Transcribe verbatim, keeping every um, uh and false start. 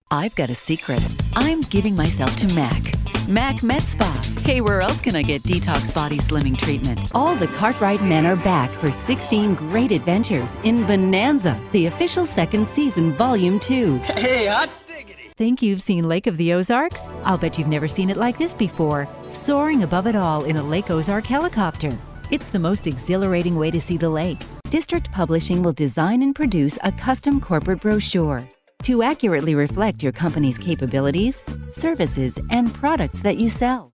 I've got a secret. I'm giving myself to MAC. MAC Med Spa. Hey, where else can I get detox body slimming treatment? All the Cartwright men are back for sixteen great adventures in Bonanza, the official second season, volume two. Hey, hot diggity! Think you've seen Lake of the Ozarks? I'll bet you've never seen it like this before. Soaring above it all in a Lake Ozark helicopter. It's the most exhilarating way to see the lake. District Publishing will design and produce a custom corporate brochure to accurately reflect your company's capabilities, services, and products that you sell.